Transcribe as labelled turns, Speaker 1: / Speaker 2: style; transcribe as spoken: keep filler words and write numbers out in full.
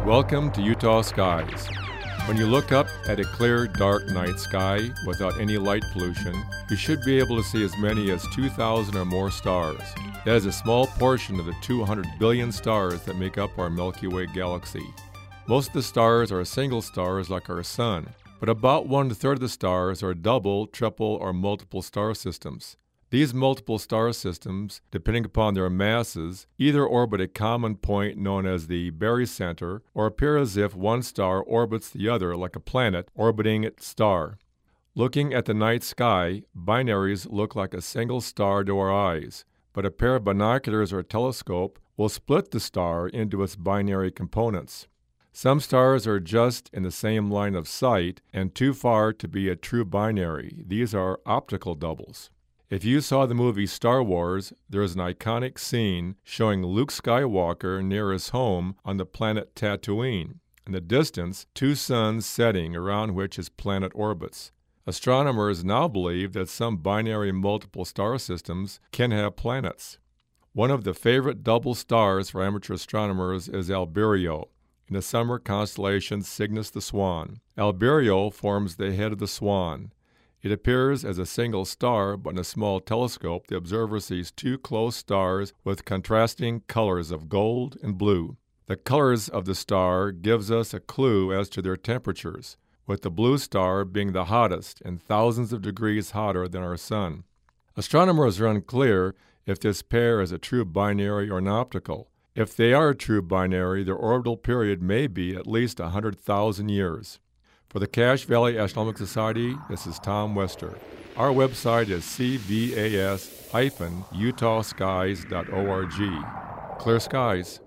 Speaker 1: Welcome to Utah Skies. When you look up at a clear, dark night sky without any light pollution, you should be able to see as many as two thousand or more stars. That is a small portion of the two hundred billion stars that make up our Milky Way galaxy. Most of the stars are single stars like our Sun, but about one-third of the stars are double, triple, or multiple star systems. These multiple star systems, depending upon their masses, either orbit a common point known as the barycenter or appear as if one star orbits the other like a planet orbiting its star. Looking at the night sky, binaries look like a single star to our eyes, but a pair of binoculars or a telescope will split the star into its binary components. Some stars are just in the same line of sight and too far to be a true binary. These are optical doubles. If you saw the movie Star Wars, there is an iconic scene showing Luke Skywalker near his home on the planet Tatooine. In the distance, two suns setting around which his planet orbits. Astronomers now believe that some binary multiple star systems can have planets. One of the favorite double stars for amateur astronomers is Albireo, in the summer constellation Cygnus the Swan. Albireo forms the head of the swan. It appears as a single star, but in a small telescope, the observer sees two close stars with contrasting colors of gold and blue. The colors of the star gives us a clue as to their temperatures, with the blue star being the hottest and thousands of degrees hotter than our Sun. Astronomers are unclear if this pair is a true binary or an optical. If they are a true binary, their orbital period may be at least one hundred thousand years. For the Cache Valley Astronomical Society, this is Tom Wester. Our website is c v a s dash utah skies dot org. Clear skies.